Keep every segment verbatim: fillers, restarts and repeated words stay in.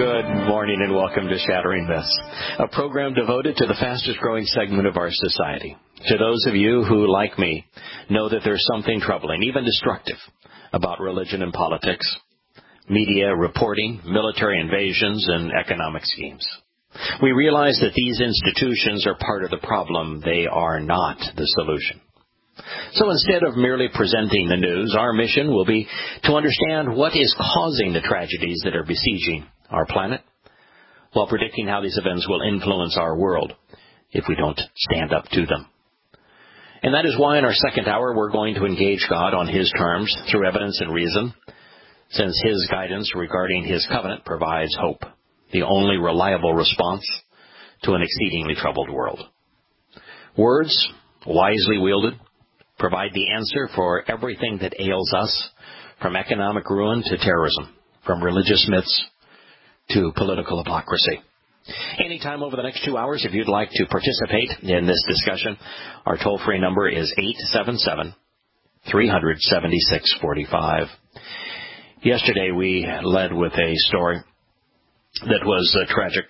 Good morning and welcome to Shattering Myths, a program devoted to the fastest growing segment of our society. To those of you who, like me, know that there's something troubling, even destructive, about religion and politics, media reporting, military invasions, and economic schemes. We realize that these institutions are part of the problem. They are not the solution. So instead of merely presenting the news, our mission will be to understand what is causing the tragedies that are besieging our planet, while predicting how these events will influence our world if we don't stand up to them. And that is why in our second hour we're going to engage God on His terms through evidence and reason, since His guidance regarding His covenant provides hope, the only reliable response to an exceedingly troubled world. Words, wisely wielded, provide the answer for everything that ails us, from economic ruin to terrorism, from religious myths to political hypocrisy. Anytime over the next two hours, if you'd like to participate in this discussion, our toll-free number is eight seven seven, three hundred, seventy-six forty-five. Yesterday we led with a story that was uh, tragic.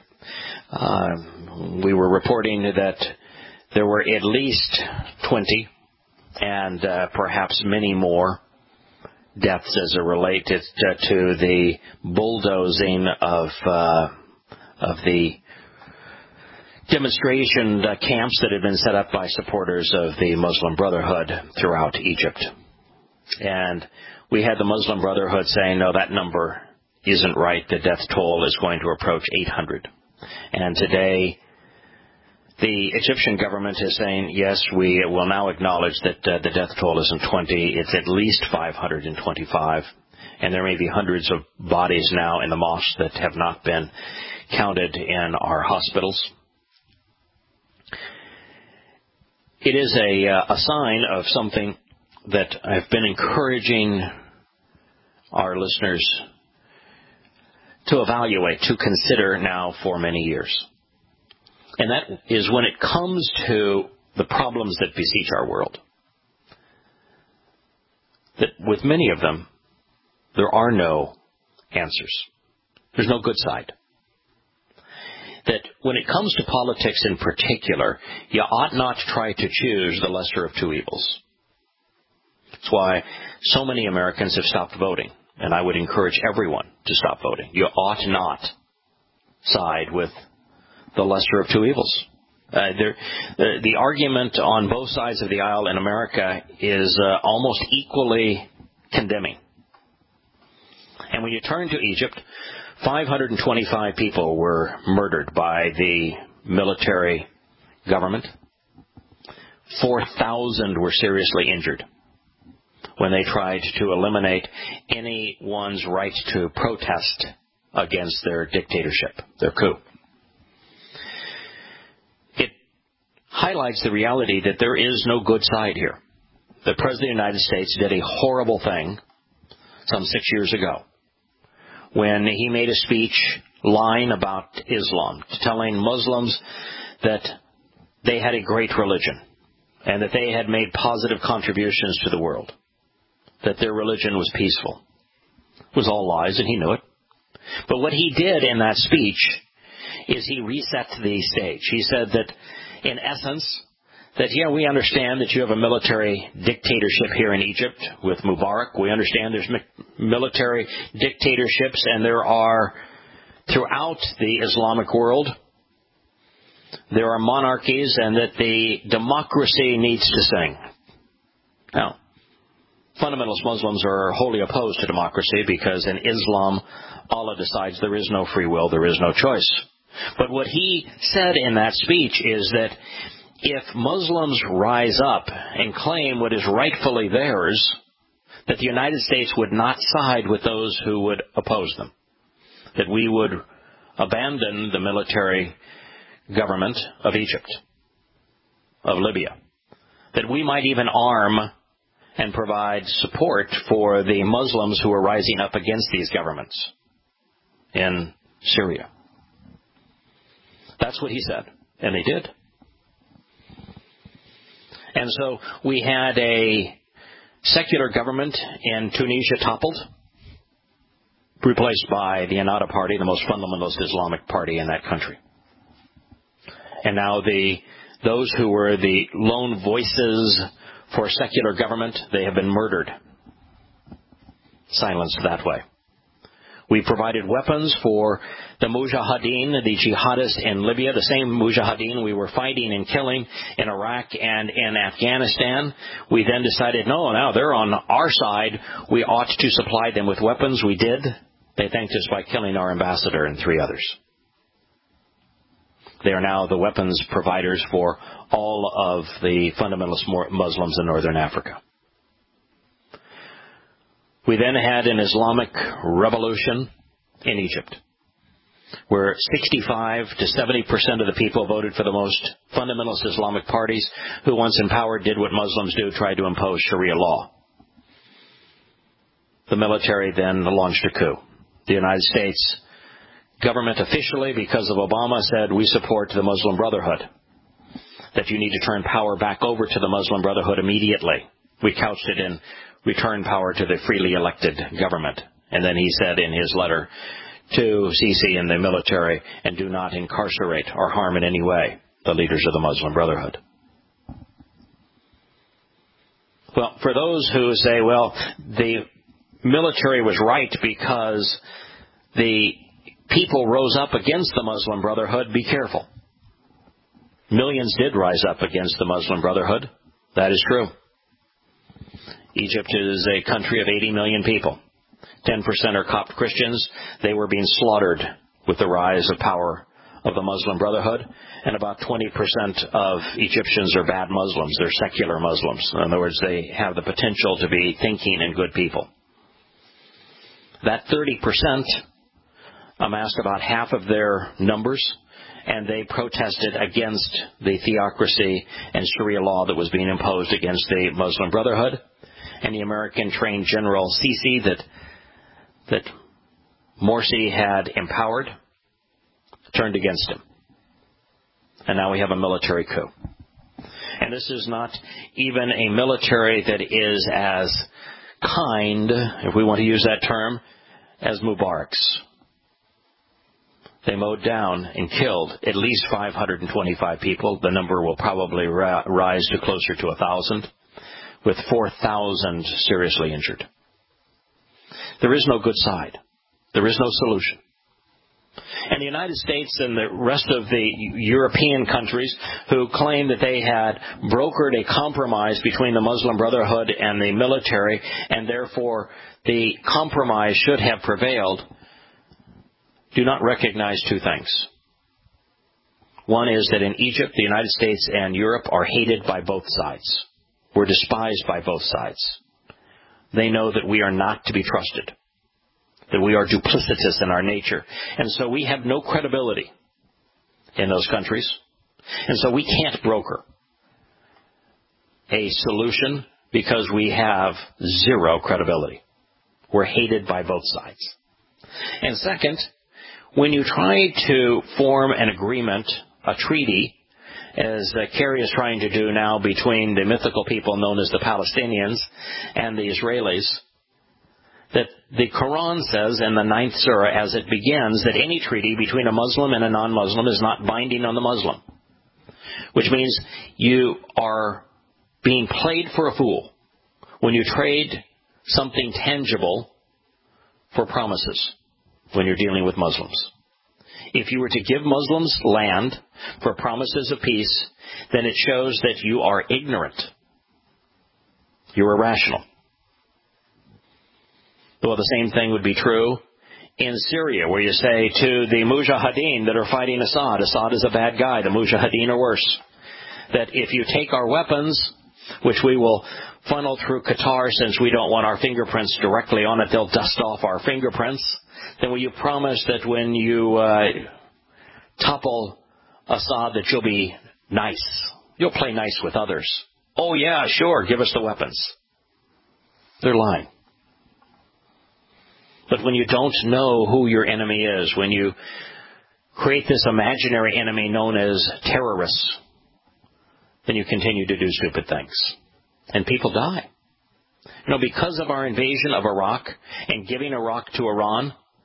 Uh, we were reporting that there were at least twenty and uh, perhaps many more deaths as it related to, to the bulldozing of uh, of the demonstration uh, camps that had been set up by supporters of the Muslim Brotherhood throughout Egypt. And we had the Muslim Brotherhood saying, no, that number isn't right. The death toll is going to approach eight hundred. And today, the Egyptian government is saying, yes, we will now acknowledge that uh, the death toll isn't twenty. It's at least five hundred twenty-five. And there may be hundreds of bodies now in the mosques that have not been counted in our hospitals. It is a, uh, a sign of something that I've been encouraging our listeners to evaluate, to consider now for many years. And that is when it comes to the problems that besiege our world, that with many of them, there are no answers. There's no good side. That when it comes to politics in particular, you ought not try to choose the lesser of two evils. That's why so many Americans have stopped voting, and I would encourage everyone to stop voting. You ought not side with the lesser of two evils. Uh, there, the, the argument on both sides of the aisle in America is uh, almost equally condemning. And when you turn to Egypt, five hundred twenty-five people were murdered by the military government. four thousand were seriously injured when they tried to eliminate anyone's right to protest against their dictatorship, their coup. Highlights the reality that there is no good side here. The President of the United States did a horrible thing some six years ago when he made a speech lying about Islam, telling Muslims that they had a great religion and that they had made positive contributions to the world, that their religion was peaceful. It was all lies, and he knew it. But what he did in that speech is he reset the stage. He said that, in essence, that, yeah, we understand that you have a military dictatorship here in Egypt with Mubarak. We understand there's mi- military dictatorships, and there are, throughout the Islamic world, there are monarchies, and that the democracy needs to sing. Now, fundamentalist Muslims are wholly opposed to democracy because in Islam, Allah decides there is no free will, there is no choice. But what he said in that speech is that if Muslims rise up and claim what is rightfully theirs, that the United States would not side with those who would oppose them, that we would abandon the military government of Egypt, of Libya, that we might even arm and provide support for the Muslims who are rising up against these governments in Syria. That's what he said, and they did. And so we had a secular government in Tunisia toppled. replaced by the Ennahda Party, the most fundamentalist Islamic party in that country. And now the those who were the lone voices for secular government, they have been murdered, silenced that way. We provided weapons for the Mujahideen, the jihadists in Libya, the same Mujahideen we were fighting and killing in Iraq and in Afghanistan. We then decided, no, now they're on our side. We ought to supply them with weapons. We did. They thanked us by killing our ambassador and three others. They are now the weapons providers for all of the fundamentalist Muslims in northern Africa. We then had an Islamic revolution in Egypt, where sixty-five to seventy percent of the people voted for the most fundamentalist Islamic parties, who once in power did what Muslims do, tried to impose Sharia law. The military then launched a coup. The United States government officially, because of Obama, said we support the Muslim Brotherhood, that you need to turn power back over to the Muslim Brotherhood immediately. We couched it in return power to the freely elected government. And then he said in his letter to Sisi and the military, and do not incarcerate or harm in any way the leaders of the Muslim Brotherhood. Well, for those who say, well, the military was right because the people rose up against the Muslim Brotherhood, be careful. Millions did rise up against the Muslim Brotherhood. That is true. Egypt is a country of eighty million people. ten percent are Copt Christians. They were being slaughtered with the rise of power of the Muslim Brotherhood. And about twenty percent of Egyptians are bad Muslims. They're secular Muslims. In other words, they have the potential to be thinking and good people. That thirty percent amassed about half of their numbers, and they protested against the theocracy and Sharia law that was being imposed against the Muslim Brotherhood. And the American-trained General Sisi that that Morsi had empowered turned against him. And now we have a military coup. And this is not even a military that is as kind, if we want to use that term, as Mubarak's. They mowed down and killed at least five hundred twenty-five people. The number will probably ra- rise to closer to one thousand, with four thousand seriously injured. There is no good side. There is no solution. And the United States and the rest of the European countries who claim that they had brokered a compromise between the Muslim Brotherhood and the military, and therefore the compromise should have prevailed, do not recognize two things. One is that in Egypt, the United States and Europe are hated by both sides. We're despised by both sides. They know that we are not to be trusted, that we are duplicitous in our nature. And so we have no credibility in those countries. And so we can't broker a solution because we have zero credibility. We're hated by both sides. And second, when you try to form an agreement, a treaty, as uh, Kerry is trying to do now between the mythical people known as the Palestinians and the Israelis, that the Quran says in the ninth surah as it begins that any treaty between a Muslim and a non-Muslim is not binding on the Muslim, which means you are being played for a fool when you trade something tangible for promises when you're dealing with Muslims. If you were to give Muslims land for promises of peace, then it shows that you are ignorant. You're irrational. Well, the same thing would be true in Syria, where you say to the Mujahideen that are fighting Assad, Assad is a bad guy, the Mujahideen are worse, that if you take our weapons, which we will funnel through Qatar since we don't want our fingerprints directly on it, they'll dust off our fingerprints, then will you promise that when you uh, topple Assad that you'll be nice? You'll play nice with others. Oh, yeah, sure, give us the weapons. They're lying. But when you don't know who your enemy is, when you create this imaginary enemy known as terrorists, then you continue to do stupid things. And people die. You know, because of our invasion of Iraq and giving Iraq to Iran,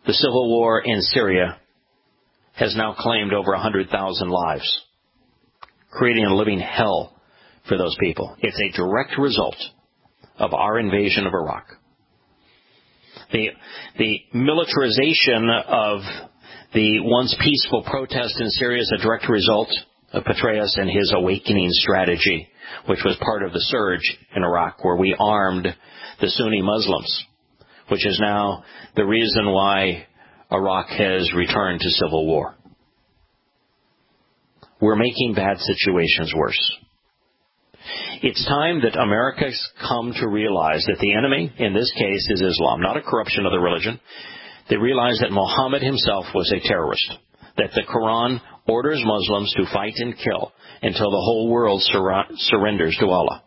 the civil war in Syria has now claimed over one hundred thousand lives, creating a living hell for those people. It's a direct result of our invasion of Iraq. The, the militarization of the once peaceful protest in Syria is a direct result of Petraeus and his awakening strategy, which was part of the surge in Iraq, where we armed the Sunni Muslims, which is now the reason why Iraq has returned to civil war. We're making bad situations worse. It's time that America's come to realize that the enemy, in this case, is Islam, not a corruption of the religion. They realize that Muhammad himself was a terrorist, that the Quran orders Muslims to fight and kill until the whole world sur- surrenders to Allah.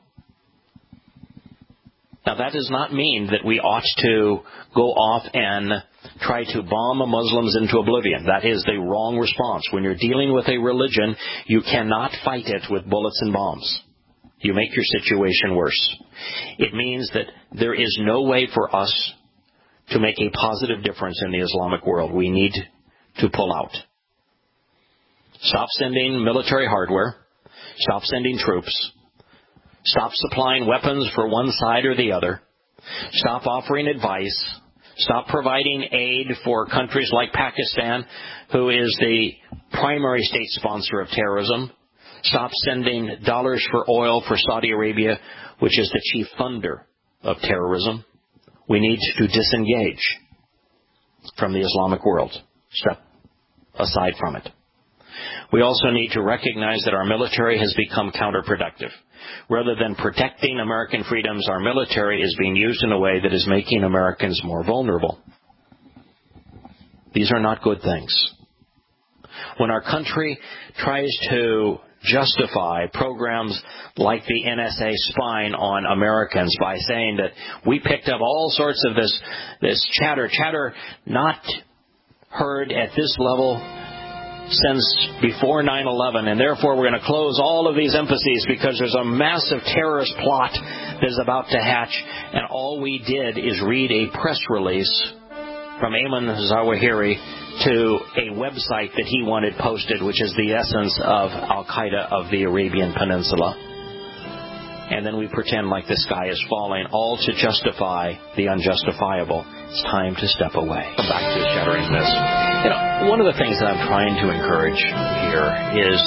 Now, that does not mean that we ought to go off and try to bomb Muslims into oblivion. That is the wrong response. When you're dealing with a religion, you cannot fight it with bullets and bombs. You make your situation worse. It means that there is no way for us to make a positive difference in the Islamic world. We need to pull out. Stop sending military hardware. Stop sending troops. Stop supplying weapons for one side or the other. Stop offering advice. Stop providing aid for countries like Pakistan, who is the primary state sponsor of terrorism. Stop sending dollars for oil for Saudi Arabia, which is the chief funder of terrorism. We need to disengage from the Islamic world. Step aside from it. We also need to recognize that our military has become counterproductive. Rather than protecting American freedoms, our military is being used in a way that is making Americans more vulnerable. These are not good things. When our country tries to justify programs like the N S A spying on Americans by saying that we picked up all sorts of this, this chatter, chatter not heard at this level since before nine eleven, and therefore we're going to close all of these embassies because there's a massive terrorist plot that is about to hatch. And all we did is read a press release from Ayman Zawahiri to a website that he wanted posted, which is the essence of Al-Qaeda of the Arabian Peninsula. And then we pretend like the sky is falling, all to justify the unjustifiable. It's time to step away. Come back to Shattering Myths. You know, one of the things that I'm trying to encourage here is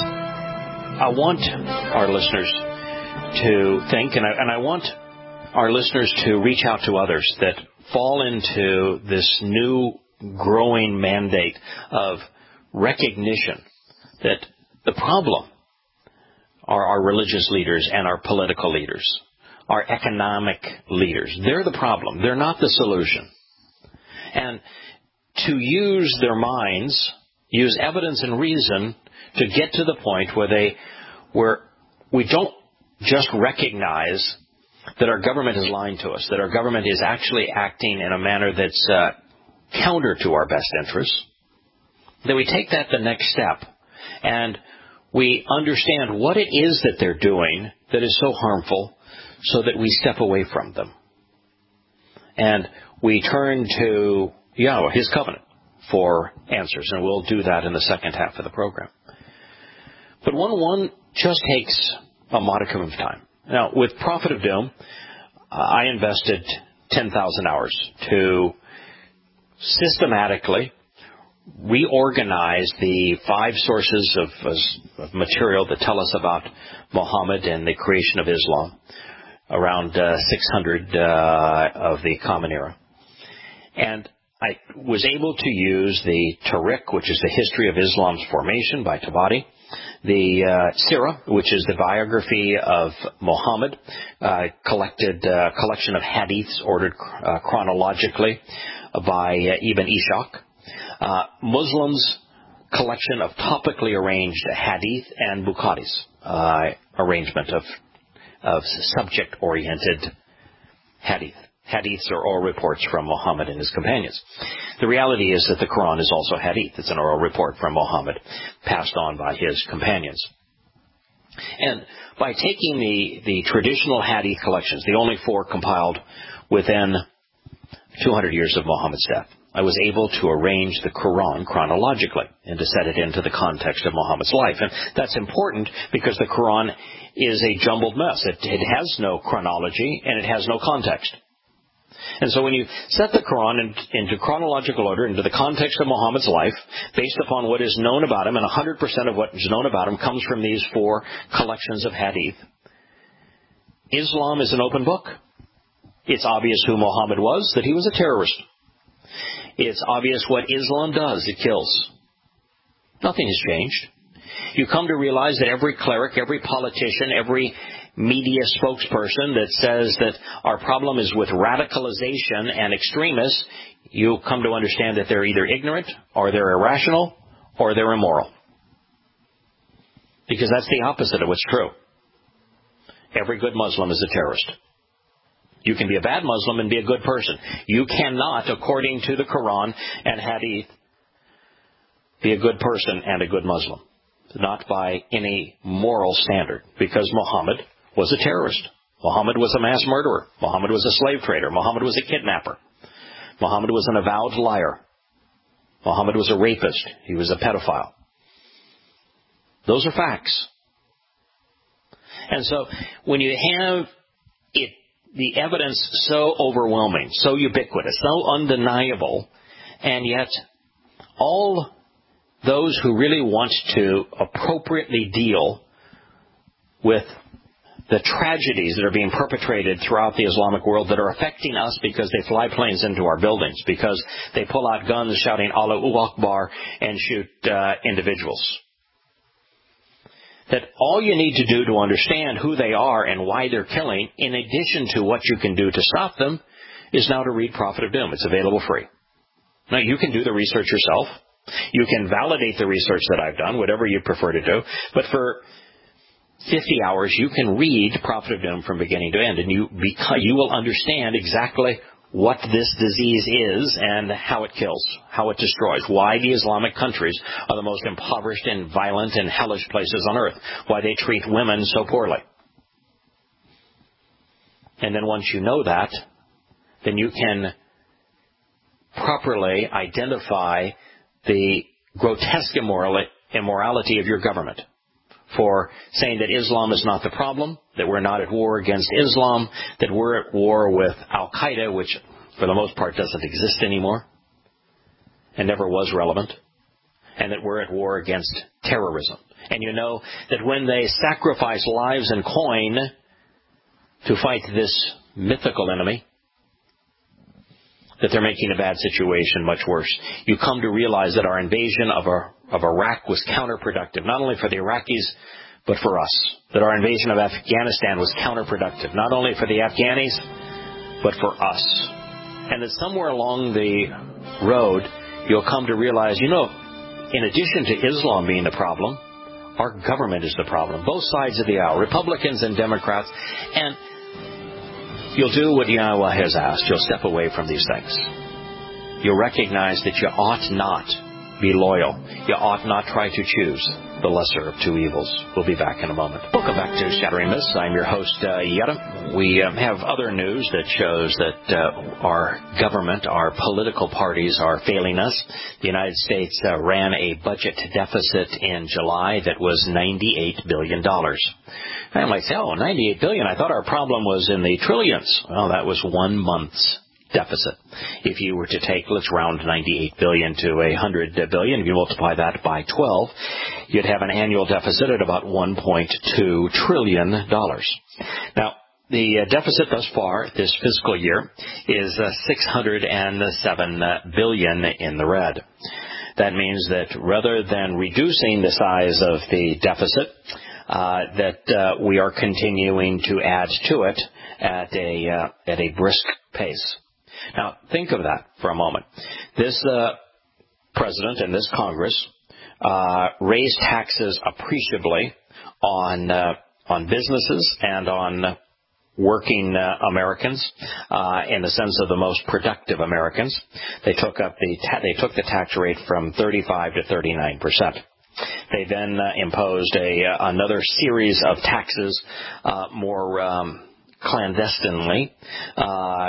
I want our listeners to think, and I, and I want our listeners to reach out to others that fall into this new growing mandate of recognition that the problem are our religious leaders and our political leaders, our economic leaders. They're the problem. They're not the solution. And to use their minds, use evidence and reason to get to the point where they, where we don't just recognize that our government is lying to us, that our government is actually acting in a manner that's uh, counter to our best interests, that we take that the next step and we understand what it is that they're doing that is so harmful so that we step away from them. And we turn to Yahweh, His covenant, for answers. And we'll do that in the second half of the program. But one one just takes a modicum of time. Now, with Prophet of Doom, uh, I invested ten thousand hours to systematically reorganize the five sources of, of material that tell us about Muhammad and the creation of Islam, around uh, six hundred uh, of the Common Era. And I was able to use the Tariq, which is the history of Islam's formation by Tabari, the uh, Sirah, which is the biography of Muhammad, uh, collected uh, collection of hadiths ordered uh, chronologically by uh, Ibn Ishaq, uh, Muslims' collection of topically arranged hadith, and Bukhari's uh, arrangement of of subject-oriented hadith. Hadiths are oral reports from Muhammad and his companions. The reality is that the Quran is also hadith. It's an oral report from Muhammad passed on by his companions. And by taking the, the traditional hadith collections, the only four compiled within two hundred years of Muhammad's death, I was able to arrange the Quran chronologically and to set it into the context of Muhammad's life. And that's important because the Quran is a jumbled mess. It, it has no chronology and it has no context. And so when you set the Quran in, into chronological order, into the context of Muhammad's life, based upon what is known about him, and one hundred percent of what is known about him comes from these four collections of hadith, Islam is an open book. It's obvious who Muhammad was, that he was a terrorist. It's obvious what Islam does. It kills. Nothing has changed. You come to realize that every cleric, every politician, every media spokesperson that says that our problem is with radicalization and extremists, you come to understand that they're either ignorant, or they're irrational, or they're immoral. Because that's the opposite of what's true. Every good Muslim is a terrorist. You can be a bad Muslim and be a good person. You cannot, according to the Quran and Hadith, be a good person and a good Muslim. Not by any moral standard. Because Muhammad was a terrorist. Muhammad was a mass murderer. Muhammad was a slave trader. Muhammad was a kidnapper. Muhammad was an avowed liar. Muhammad was a rapist. He was a pedophile. Those are facts. And so when you have it, the evidence so overwhelming, so ubiquitous, so undeniable, and yet all those who really want to appropriately deal with the tragedies that are being perpetrated throughout the Islamic world that are affecting us because they fly planes into our buildings, because they pull out guns shouting Allahu Akbar and shoot uh, individuals. That all you need to do to understand who they are and why they're killing, in addition to what you can do to stop them, is now to read Prophet of Doom. It's available free. Now, you can do the research yourself. You can validate the research that I've done, whatever you prefer to do. But for fifty hours, you can read Prophet of Doom from beginning to end, and you beca- you will understand exactly what this disease is and how it kills, how it destroys, why the Islamic countries are the most impoverished and violent and hellish places on earth, why they treat women so poorly. And then once you know that, then you can properly identify the grotesque immoral- immorality of your government for saying that Islam is not the problem, that we're not at war against Islam, that we're at war with Al-Qaeda, which for the most part doesn't exist anymore and never was relevant, and that we're at war against terrorism. And you know that when they sacrifice lives and coin to fight this mythical enemy, that they're making a bad situation much worse. You come to realize that our invasion of our, of Iraq was counterproductive, not only for the Iraqis, but for us. That our invasion of Afghanistan was counterproductive, not only for the Afghanis, but for us. And that somewhere along the road, you'll come to realize, you know, in addition to Islam being the problem, our government is the problem. Both sides of the aisle, Republicans and Democrats. And you'll do what Yahweh has asked. You'll step away from these things. You'll recognize that you ought not be loyal. You ought not try to choose the lesser of two evils. We'll be back in a moment. Welcome back to Shattering Myths. I'm your host, uh, Yetta. We um, have other news that shows that uh, our government, our political parties are failing us. The United States uh, ran a budget deficit in July that was ninety-eight billion dollars. I might say, oh, ninety-eight billion dollars. I thought our problem was in the trillions. Well, that was one month's deficit. If you were to take, let's round ninety-eight billion dollars to one hundred billion dollars, if you multiply that by twelve, you'd have an annual deficit at about one point two trillion dollars. Now, the uh, deficit thus far this fiscal year is uh, six hundred seven billion dollars in the red. That means that rather than reducing the size of the deficit, uh, that uh, we are continuing to add to it at a uh, at a brisk pace. Now, think of that for a moment. This uh, president and this Congress uh, raised taxes appreciably on uh, on businesses and on working uh, Americans, uh, in the sense of the most productive Americans. They took up the ta- they took the tax rate from thirty-five to thirty-nine percent. They then uh, imposed a uh, another series of taxes uh, more um, clandestinely. Uh,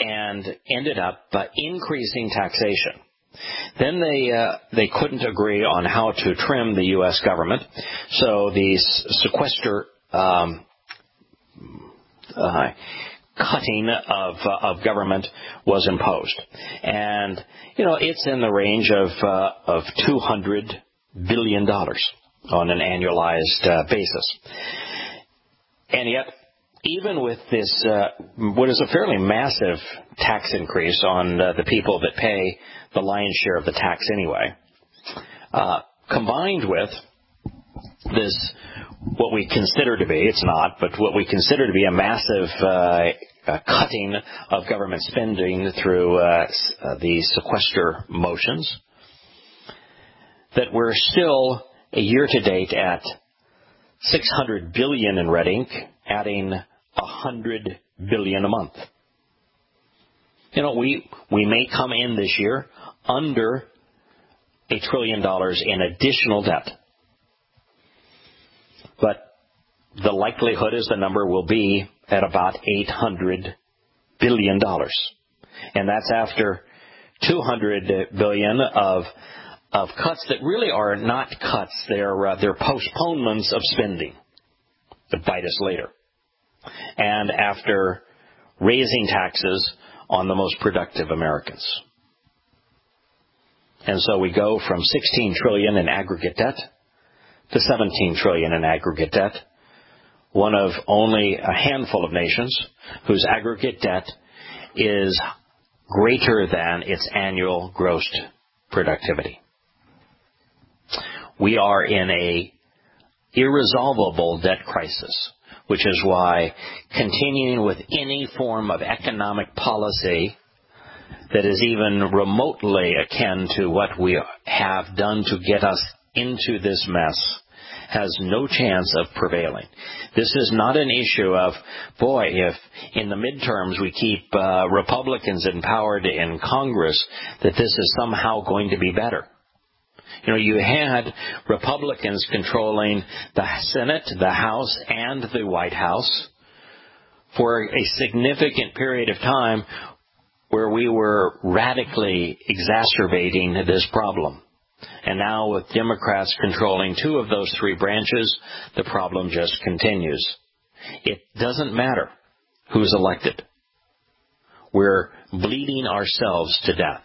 and ended up uh, increasing taxation. Then they uh, they couldn't agree on how to trim the U S government, so the sequester um, uh, cutting of uh, of government was imposed, and you know it's in the range of uh, of two hundred billion dollars on an annualized uh, basis, and yet. Even with this, uh, what is a fairly massive tax increase on uh, the people that pay the lion's share of the tax anyway, uh, combined with this, what we consider to be, it's not, but what we consider to be a massive uh, uh, cutting of government spending through uh, uh, the sequester motions, that we're still a year to date at six hundred billion dollars in red ink, adding one hundred billion dollars a month. You know, we we may come in this year under a trillion dollars in additional debt. But the likelihood is the number will be at about eight hundred billion dollars. And that's after two hundred billion dollars of of cuts that really are not cuts. They're, uh, they're postponements of spending that bite us later. And after raising taxes on the most productive Americans. And so we go from sixteen trillion dollars in aggregate debt to seventeen trillion dollars in aggregate debt, one of only a handful of nations whose aggregate debt is greater than its annual gross productivity. We are in a irresolvable debt crisis, which is why continuing with any form of economic policy that is even remotely akin to what we have done to get us into this mess has no chance of prevailing. This is not an issue of, boy, if in the midterms we keep uh, Republicans empowered in Congress, that this is somehow going to be better. You know, you had Republicans controlling the Senate, the House, and the White House for a significant period of time where we were radically exacerbating this problem. And now with Democrats controlling two of those three branches, the problem just continues. It doesn't matter who's elected. We're bleeding ourselves to death.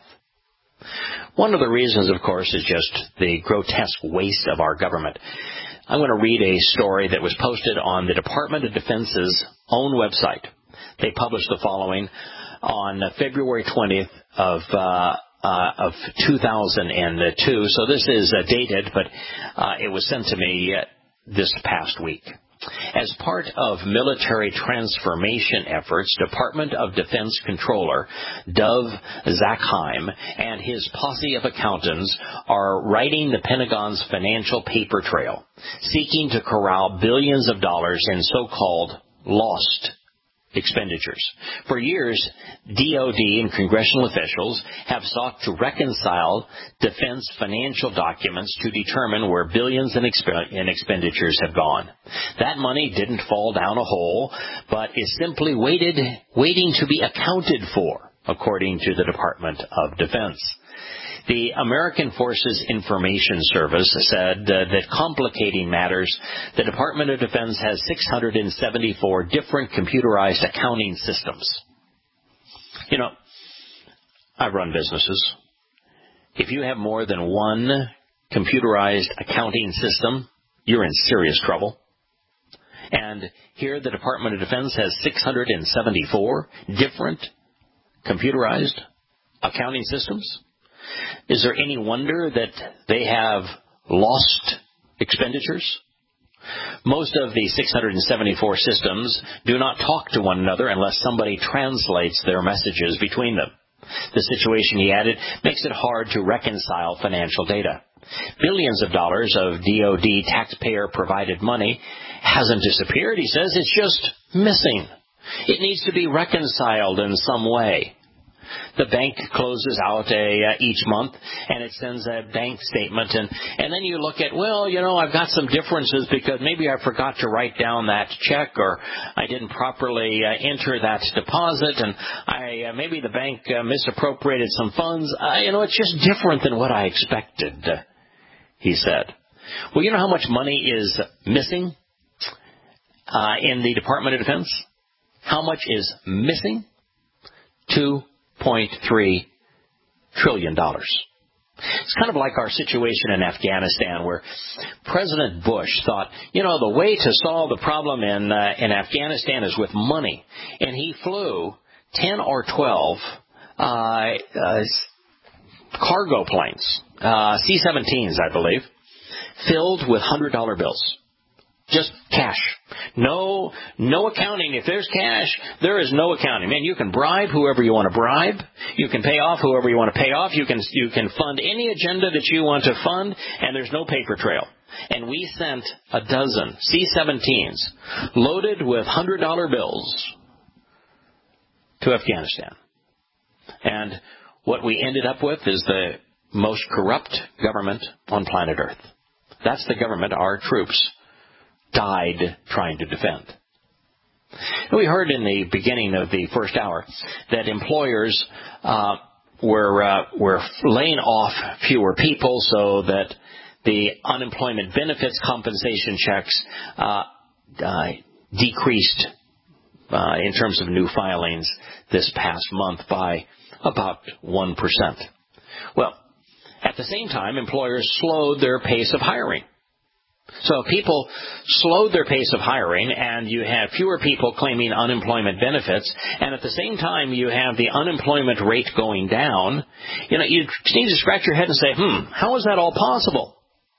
One of the reasons, of course, is just the grotesque waste of our government. I'm going to read a story that was posted on the Department of Defense's own website. They published the following on February twentieth of uh, uh, of two thousand two. So this is uh, dated, but uh, it was sent to me uh, this past week. As part of military transformation efforts, Department of Defense Controller Dov Zakheim and his posse of accountants are riding the Pentagon's financial paper trail, seeking to corral billions of dollars in so-called lost expenditures. For years, D O D and congressional officials have sought to reconcile defense financial documents to determine where billions in, exp- in expenditures have gone. That money didn't fall down a hole, but is simply waited, waiting to be accounted for, according to the Department of Defense. The American Forces Information Service said uh, that complicating matters, the Department of Defense has six hundred seventy-four different computerized accounting systems. You know, I've run businesses. If you have more than one computerized accounting system, you're in serious trouble. And here the Department of Defense has six hundred seventy-four different computerized accounting systems. Is there any wonder that they have lost expenditures? Most of the six hundred seventy-four systems do not talk to one another unless somebody translates their messages between them. The situation, he added, makes it hard to reconcile financial data. Billions of dollars of D O D taxpayer-provided money hasn't disappeared, he says. It's just missing. It needs to be reconciled in some way. the bank closes out a uh, each month, and it sends a bank statement, and and then you look at, well, you know, I've got some differences because maybe I forgot to write down that check, or I didn't properly uh, enter that deposit, and I uh, maybe the bank uh, misappropriated some funds. Uh, you know, it's just different than what I expected, uh, he said. Well, you know how much money is missing uh, in the Department of Defense? How much is missing? two point three trillion dollars. It's kind of like our situation in Afghanistan, where President Bush thought, you know, the way to solve the problem in uh, in Afghanistan is with money. And he flew ten or twelve uh, uh, cargo planes, uh, C seventeens, I believe, filled with one hundred dollar bills. Just cash. No, no accounting. If there's cash, there is no accounting. Man, you can bribe whoever you want to bribe. You can pay off whoever you want to pay off. You can, you can fund any agenda that you want to fund, and there's no paper trail. And we sent a dozen C seventeens loaded with one hundred dollar bills to Afghanistan. And what we ended up with is the most corrupt government on planet Earth. That's the government our troops died trying to defend. We heard in the beginning of the first hour that employers uh, were uh, were laying off fewer people so that the unemployment benefits compensation checks uh, uh, decreased uh, in terms of new filings this past month by about one percent. Well, at the same time, employers slowed their pace of hiring. So people slowed their pace of hiring, and you have fewer people claiming unemployment benefits, and at the same time you have the unemployment rate going down. You know, you need to scratch your head and say, hmm, how is that all possible?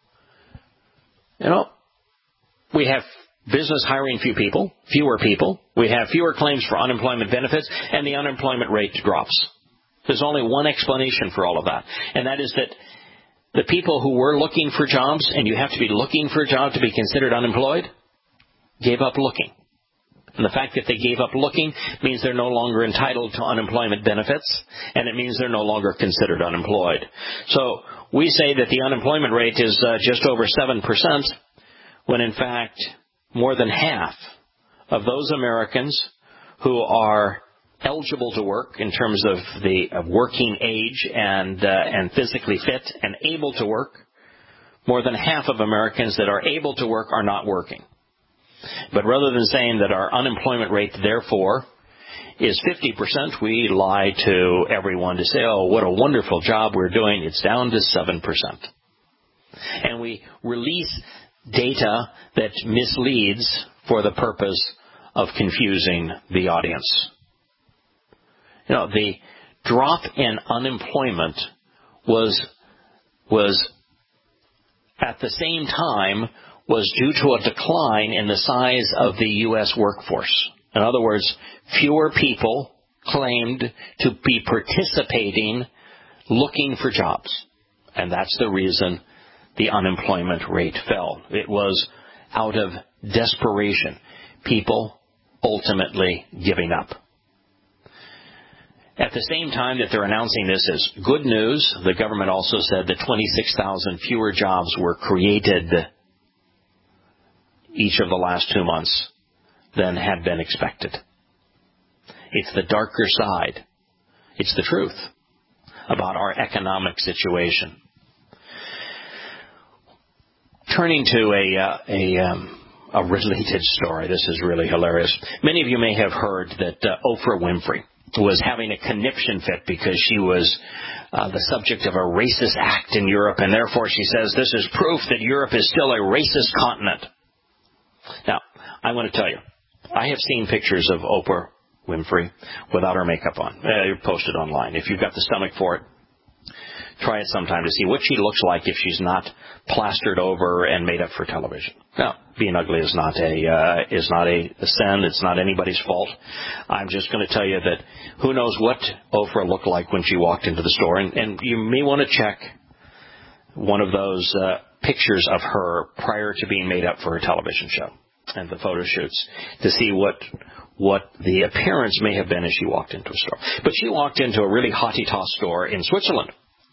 You know, we have business hiring few people, fewer people. We have fewer claims for unemployment benefits, and the unemployment rate drops. There's only one explanation for all of that, and that is that the people who were looking for jobs, and you have to be looking for a job to be considered unemployed, gave up looking. And the fact that they gave up looking means they're no longer entitled to unemployment benefits, and it means they're no longer considered unemployed. So we say that the unemployment rate is uh, just over seven percent, when in fact more than half of those Americans who are eligible to work in terms of the of working age and uh, and physically fit and able to work, more than half of Americans that are able to work are not working. But rather than saying that our unemployment rate, therefore, is fifty percent, we lie to everyone to say, oh, what a wonderful job we're doing. It's down to seven percent. And we release data that misleads for the purpose of confusing the audience. You know, the drop in unemployment was was at the same time was due to a decline in the size of the U S workforce. In other words, fewer people claimed to be participating looking for jobs. And that's the reason the unemployment rate fell. It was out of desperation. People ultimately giving up. At the same time that they're announcing this as good news, the government also said that twenty-six thousand fewer jobs were created each of the last two months than had been expected. It's the darker side. It's the truth about our economic situation. Turning to a uh, a, um, a related story, this is really hilarious. Many of you may have heard that uh, Oprah Winfrey was having a conniption fit because she was uh, the subject of a racist act in Europe, and therefore she says this is proof that Europe is still a racist continent. Now, I want to tell you, I have seen pictures of Oprah Winfrey without her makeup on. Uh, posted online. If you've got the stomach for it, try it sometime to see what she looks like if she's not plastered over and made up for television. Now, being ugly is not a uh, is not a, a sin. It's not anybody's fault. I'm just going to tell you that who knows what Oprah looked like when she walked into the store, and, and you may want to check one of those uh, pictures of her prior to being made up for her television show. and the photo shoots to see what what the appearance may have been as she walked into a store. But she walked into a really hotty-toss store in Switzerland.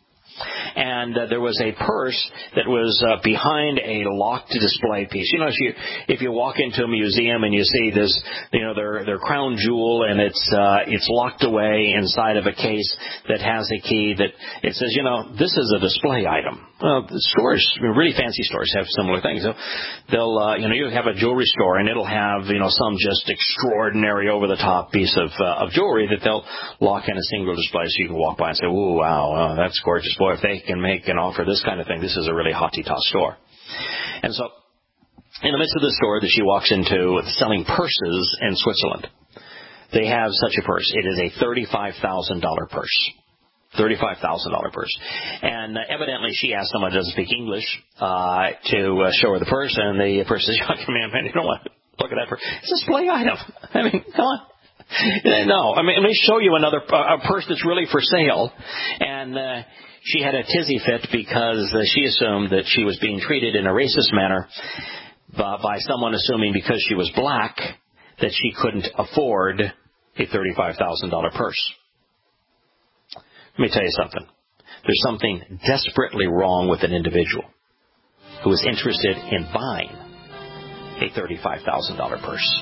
And uh, there was a purse that was uh, behind a locked display piece. You know, if you if you walk into a museum and you see this, you know, their their crown jewel, and it's uh, it's locked away inside of a case that has a key that it says, you know, this is a display item. Well, the stores, really fancy stores, have similar things. So they'll, uh, you know, you have a jewelry store, and it'll have, you know, some just extraordinary over-the-top piece of uh, of jewelry that they'll lock in a single display, so you can walk by and say, "Ooh, wow, wow, that's gorgeous." Boy, if they can make and offer this kind of thing, this is a really hotty-toss store. And so, in the midst of the store that she walks into, selling purses in Switzerland, they have such a purse. It is a thirty-five thousand dollars purse. thirty-five thousand dollars purse. And uh, evidently she asked someone who doesn't speak English uh, to uh, show her the purse, and the person says, man, man, you don't want to look at that purse. It's a display item. I mean, come on. No, I mean, let me show you another uh, a purse that's really for sale. And uh, she had a tizzy fit because uh, she assumed that she was being treated in a racist manner by, by someone assuming because she was black that she couldn't afford a thirty-five thousand dollars purse. Let me tell you something. There's something desperately wrong with an individual who is interested in buying a thirty-five thousand dollars purse.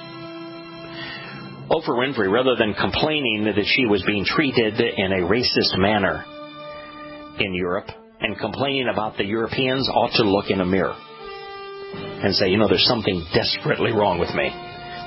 Oprah Winfrey, rather than complaining that she was being treated in a racist manner in Europe and complaining about the Europeans, ought to look in a mirror and say, you know, there's something desperately wrong with me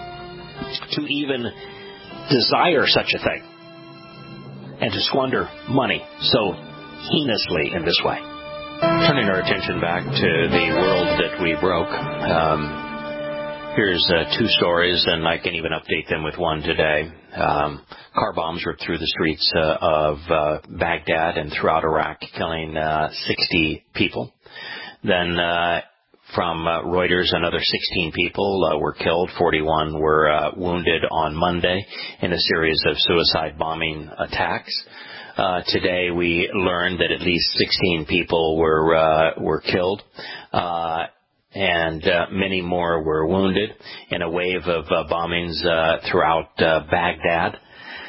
to even desire such a thing and to squander money so heinously in this way. Turning our attention back to the world that we broke, um, here's uh, two stories, and I can even update them with one today. Um, car bombs ripped through the streets uh, of uh, Baghdad and throughout Iraq, killing uh, sixty people. Then uh, from uh, Reuters, another sixteen people uh, were killed. forty-one were uh, wounded on Monday in a series of suicide bombing attacks. Uh, today we learned that at least sixteen people were uh, were killed. Uh, and uh, many more were wounded in a wave of uh, bombings uh, throughout uh, Baghdad.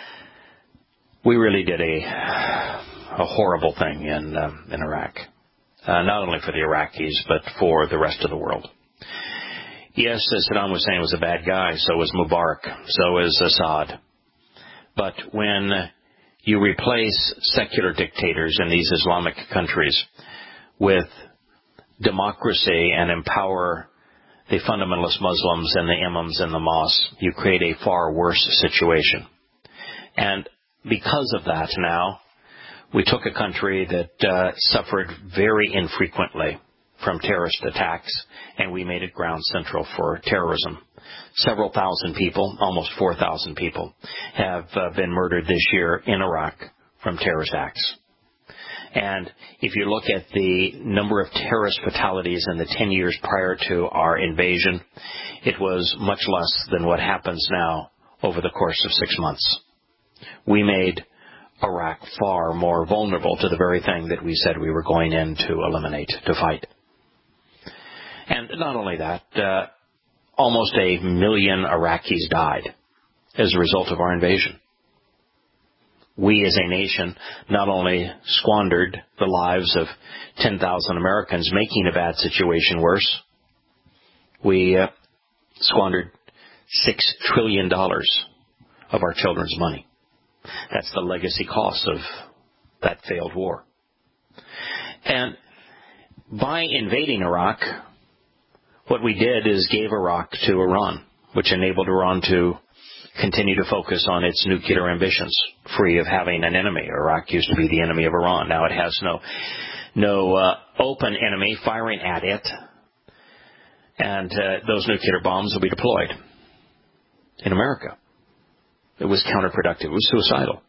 We really did a a horrible thing in uh, in Iraq, uh, not only for the Iraqis but for the rest of the world. Yes, as Saddam Hussein was a bad guy, so was Mubarak, so is Assad. But when you replace secular dictators in these Islamic countries with democracy and empower the fundamentalist Muslims and the imams in the mosques, you create a far worse situation. And because of that now, we took a country that uh, suffered very infrequently from terrorist attacks, and we made it ground central for terrorism. Several thousand people, almost four thousand people, have uh, been murdered this year in Iraq from terrorist acts. And if you look at the number of terrorist fatalities in the ten years prior to our invasion, it was much less than what happens now over the course of six months. We made Iraq far more vulnerable to the very thing that we said we were going in to eliminate, to fight. And not only that, uh, almost a million Iraqis died as a result of our invasion. We as a nation not only squandered the lives of ten thousand Americans, making a bad situation worse, we uh, squandered six trillion dollars of our children's money. That's the legacy cost of that failed war. And by invading Iraq, what we did is gave Iraq to Iran, which enabled Iran to continue to focus on its nuclear ambitions, free of having an enemy. Iraq used to be the enemy of Iran. Now it has no no uh, open enemy firing at it, and uh, those nuclear bombs will be deployed in America. It was counterproductive. It was suicidal.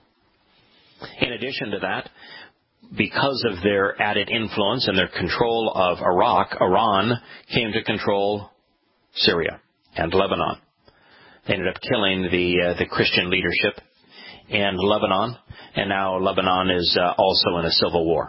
In addition to that, because of their added influence and their control of Iraq, Iran came to control Syria and Lebanon. They ended up killing the uh, the Christian leadership in Lebanon, and now Lebanon is uh, also in a civil war,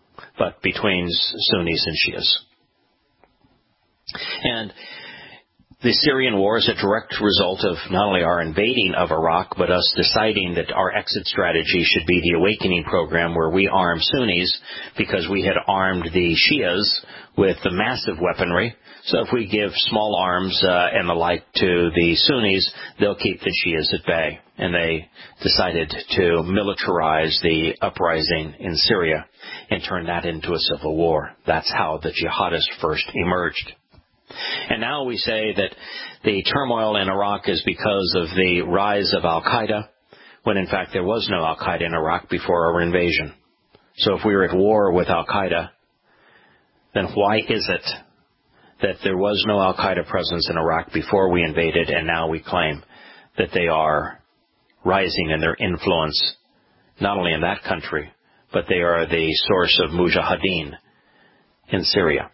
but between Sunnis and Shias. And The Syrian war is a direct result of not only our invading of Iraq, but us deciding that our exit strategy should be the awakening program where we arm Sunnis because we had armed the Shias with the massive weaponry. So if we give small arms uh, and the like to the Sunnis, they'll keep the Shias at bay. And they decided to militarize the uprising in Syria and turn that into a civil war. That's how the jihadists first emerged. And now we say that the turmoil in Iraq is because of the rise of Al-Qaeda, when in fact there was no Al-Qaeda in Iraq before our invasion. So if we were at war with Al-Qaeda, then why is it that there was no Al-Qaeda presence in Iraq before we invaded, and now we claim that they are rising in their influence, not only in that country, but they are the source of mujahideen in Syria?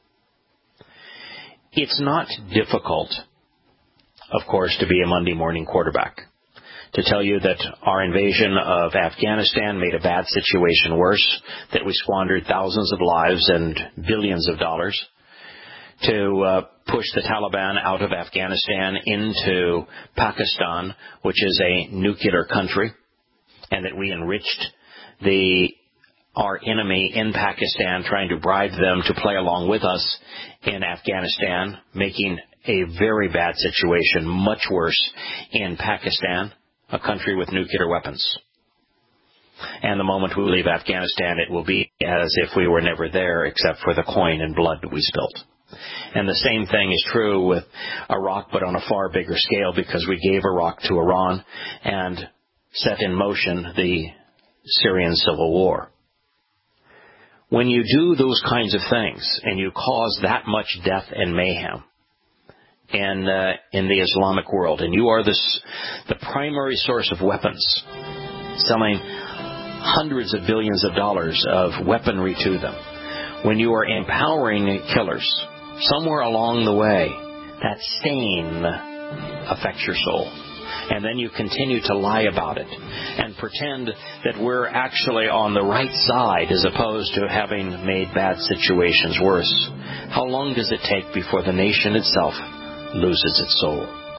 It's not difficult, of course, to be a Monday morning quarterback. To tell you that our invasion of Afghanistan made a bad situation worse, that we squandered thousands of lives and billions of dollars, to uh, push the Taliban out of Afghanistan into Pakistan, which is a nuclear country, and that we enriched the our enemy in Pakistan, trying to bribe them to play along with us in Afghanistan, making a very bad situation much worse in Pakistan, a country with nuclear weapons. And the moment we leave Afghanistan, it will be as if we were never there except for the coin and blood we spilt. And the same thing is true with Iraq, but on a far bigger scale, because we gave Iraq to Iran and set in motion the Syrian civil war. When you do those kinds of things and you cause that much death and mayhem in, uh, in the Islamic world, and you are this, the primary source of weapons, selling hundreds of billions of dollars of weaponry to them, when you are empowering killers, somewhere along the way, that stain affects your soul. And then you continue to lie about it and pretend that we're actually on the right side as opposed to having made bad situations worse. How long does it take before the nation itself loses its soul?